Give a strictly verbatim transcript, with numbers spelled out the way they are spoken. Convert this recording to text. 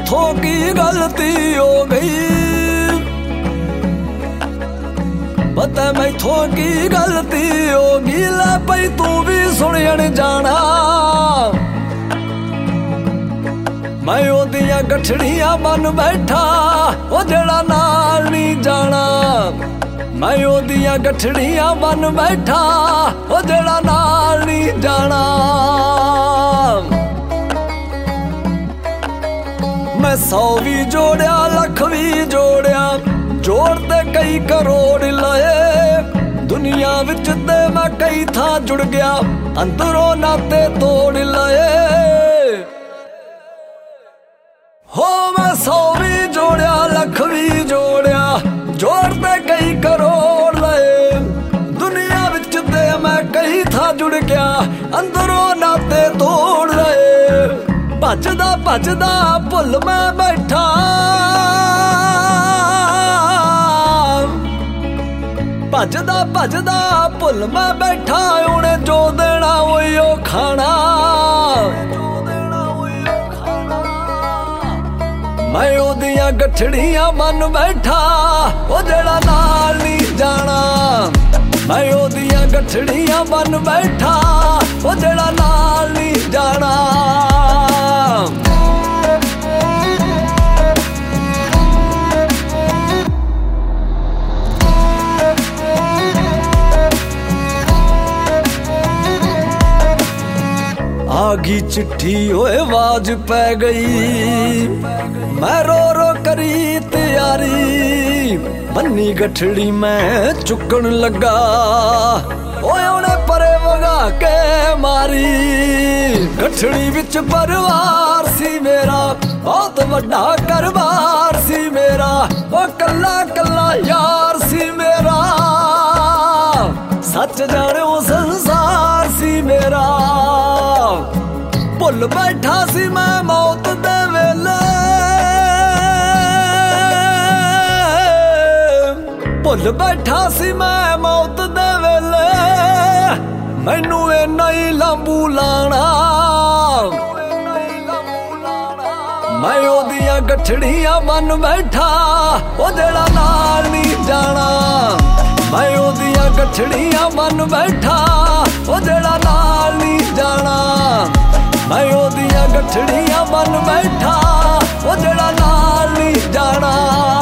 मैथों की गलती हो गई, पता मैथों की गलती होगी। लै पई तू भी सुनियन जाना, मैं ओदियां गठड़ियां बन बैठा ओ जेड़ा नाल नहीं जाना। मैं ओदियां गठड़ियां बन बैठा ओ जेड़ा नाल नहीं जाना। मैं सौ भी जोड़िया लख भी जोड़िया, जोड़ते कई करोड़ लाए। दुनिया विच ते मैं कई थां जुड़ गया, अंदरों नाते तोड़ लाए। हो मैं सौ भी जोड़िया लख भी जोड़िया, जोड़ते कई करोड़ लाए। दुनिया विच ते मैं कई थां जुड़ गया, अंदरों नाते तोड़ लाए। भजदा भजदा भुल मैं बैठा, भजदा भजदा भुल मैं बैठा। उन्हें जो देना उही खाना, मैं ओदियां गठड़ियां बन बैठा ओ जेड़ा नाल नहीं जाना। मैं ओदियां गठड़ियां बन बैठा ओ जेड़ा नाल नहीं जाना। आगी चिट्ठी ओए आवाज पै गई, मैं रो रो करी तैयारी। बन्नी गठड़ी मैं चुकन लगा, ओए उन्हें परे वगा के मारी। गठड़ी विच परिवार सी मेरा, बहुत वड्डा घरबार सी मेरा। ओ कल्ला कल्ला यार सी मेरा, सच जाने वो संसार सी मेरा। भुल बैठा सी मैं मौत दे वेले, भुल बैठा सी मैं मौत दे वेले। मैनू इन्ना ही लांबू लाना, मैं ओदियां गठड़ियां बन बैठा ओ जेड़ा नाल नहीं जाना। मैं ओदियां गठड़ियां बन बैठा ओ जेड़ा नाल नहीं जाना। मैं ओदियां गठड़ियां बन बैठा ओ जेड़ा नाल नहीं जाना।